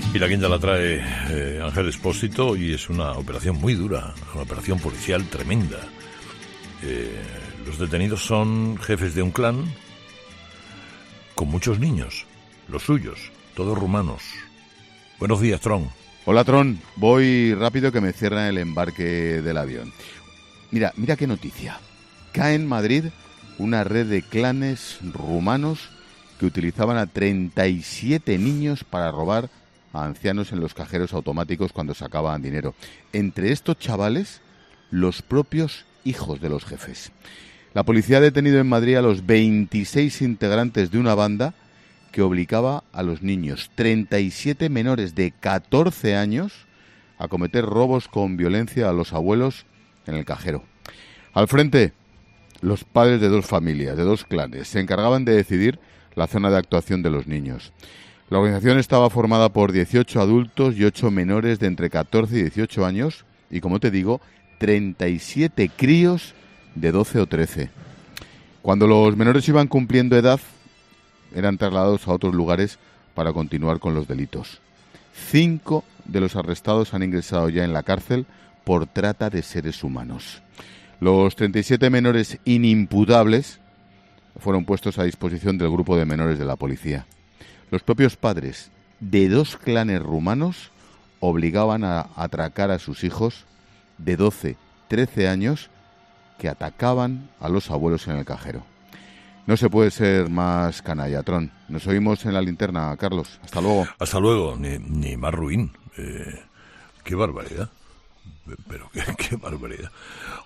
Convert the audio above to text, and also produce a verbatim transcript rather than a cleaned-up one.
Y la quinta la trae eh, Ángel Expósito y es una operación muy dura, una operación policial tremenda. Eh, los detenidos son jefes de un clan con muchos niños, los suyos, todos rumanos. Buenos días, Tron. Hola, Tron. Voy rápido que me cierran el embarque del avión. Mira, mira qué noticia. Cae en Madrid una red de clanes rumanos que utilizaban a treinta y siete niños para robar a ancianos en los cajeros automáticos cuando sacaban dinero. Entre estos chavales, los propios hijos de los jefes. La policía ha detenido en Madrid a los veintiséis integrantes de una banda que obligaba a los niños, treinta y siete menores de catorce años, a cometer robos con violencia a los abuelos en el cajero. Al frente, los padres de dos familias, de dos clanes, se encargaban de decidir la zona de actuación de los niños. La organización estaba formada por dieciocho adultos y ocho menores de entre catorce y dieciocho años y, como te digo, treinta y siete críos de doce o trece. Cuando los menores iban cumpliendo edad, eran trasladados a otros lugares para continuar con los delitos. Cinco de los arrestados han ingresado ya en la cárcel por trata de seres humanos. Los treinta y siete menores inimputables fueron puestos a disposición del grupo de menores de la policía. Los propios padres de dos clanes rumanos obligaban a atracar a sus hijos de doce, trece años que atacaban a los abuelos en el cajero. No se puede ser más canalla, Tron. Nos oímos en la linterna, Carlos. Hasta luego. Hasta luego, ni, ni más ruin. Eh, qué barbaridad. Pero qué, qué barbaridad.